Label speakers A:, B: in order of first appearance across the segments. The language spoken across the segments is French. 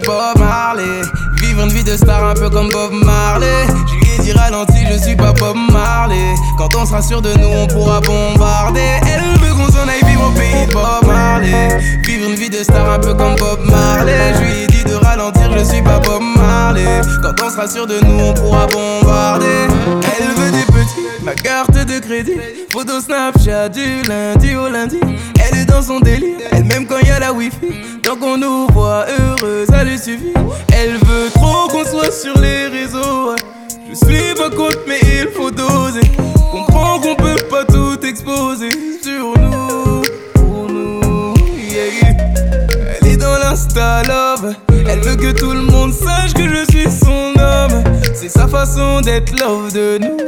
A: Bob Marley. Vivre une vie de star un peu comme Bob Marley. Je lui ai dit ralenti, je suis pas Bob Marley. Quand on sera sûr de nous, on pourra bombarder. Elle veut qu'on s'en aille vivre au pays de Bob Marley. Vivre une vie de star un peu comme Bob Marley. Je lui ai dit de ralentir, je suis pas Bob Marley. Quand on sera sûr de nous, on pourra bombarder. Elle veut des petits, ma carte de crédit. Photo Snapchat du lundi au lundi. Elle est dans son délire, elle m'aime quand y a la wifi. Tant qu'on nous voit heureux, ça lui suffit. Elle veut trop qu'on soit sur les réseaux. Je suis pas contre mais il faut doser. Comprends qu'on peut pas tout exposer sur nous, pour nous, yeah. Elle est dans l'insta love. Elle veut que tout le monde sache que je suis son homme. C'est sa façon d'être love de nous.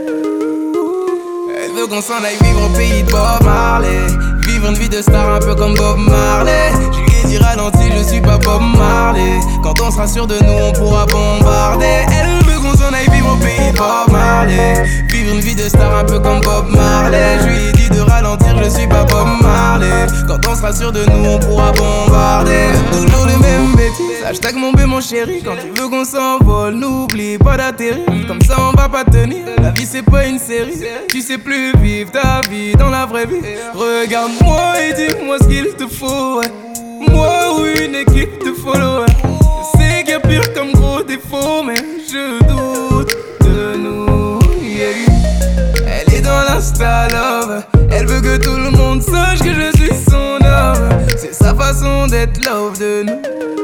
A: Elle veut qu'on s'en aille vivre au pays de Bob Marley. Vivre une vie de star un peu comme Bob Marley. Je lui ai dit ralenti, je suis pas Bob Marley. Quand on sera sûr de nous, on pourra bombarder. Elle veut qu'on s'en aille vivre au pays de Bob Marley. Vivre une vie de star un peu comme Bob Marley. Je lui ai dit de ralentir, je suis pas Bob Marley. Quand on sera sûr de nous, on pourra bombarder. Toujours les mêmes bêtises, hashtag mon bé mon chéri. Quand tu veux qu'on s'envole, n'oublie pas d'atterrir. Comme ça on va pas tenir, la vie c'est pas une série. Tu sais plus vivre ta vie dans la vraie vie. Regarde-moi et dis-moi ce qu'il te faut, ouais. Moi ou une équipe de followers. Je sais qu'il y a pire comme gros défaut, mais je doute de nous, yeah. Elle est dans l'insta love. Elle veut que tout le monde sache que je suis son homme. C'est sa façon d'être love de nous.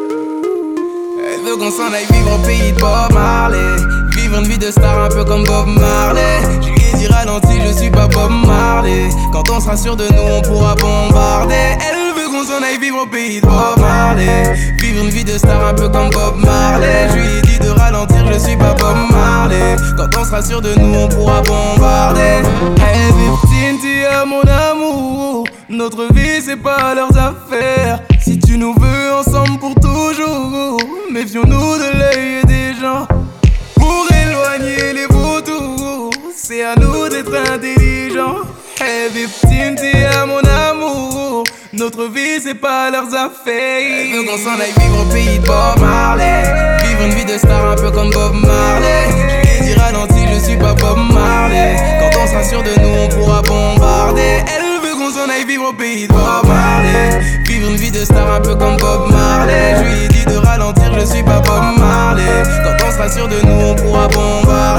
A: Elle veut qu'on s'en aille vivre au pays de Bob Marley. Vivre une vie de star un peu comme Bob Marley. Je lui ai dit ralenti, je suis pas Bob Marley. Quand on sera sûr de nous, on pourra bombarder. Elle veut qu'on s'en aille vivre au pays de Bob Marley. Vivre une vie de star un peu comme Bob Marley. Je lui ai dit de ralentir, je suis pas Bob Marley. Quand on sera sûr de nous, on pourra bombarder. Hey Victime, tu es mon amour. Notre vie c'est pas leurs affaires. Si tu nous veux ensemble pour toujours, méfions-nous de l'œil des gens. Pour éloigner les vautours, c'est à nous d'être intelligents. Hey Victime, tu es mon amour. Notre vie c'est pas leurs affaires. Elle veut qu'on s'en aille vivre au pays de Bob Marley. Vivre une vie de star un peu comme Bob Marley. Je lui ai dit ralenti, je suis pas Bob Marley. Quand on sera sûr de nous, on pourra bombarder. Elle veut qu'on s'en aille vivre au pays de Bob Marley. Vivre une vie de star un peu comme Bob Marley. Je lui ai dit de ralentir, je suis pas Bob Marley. Quand on sera sûr de nous, on pourra bombarder.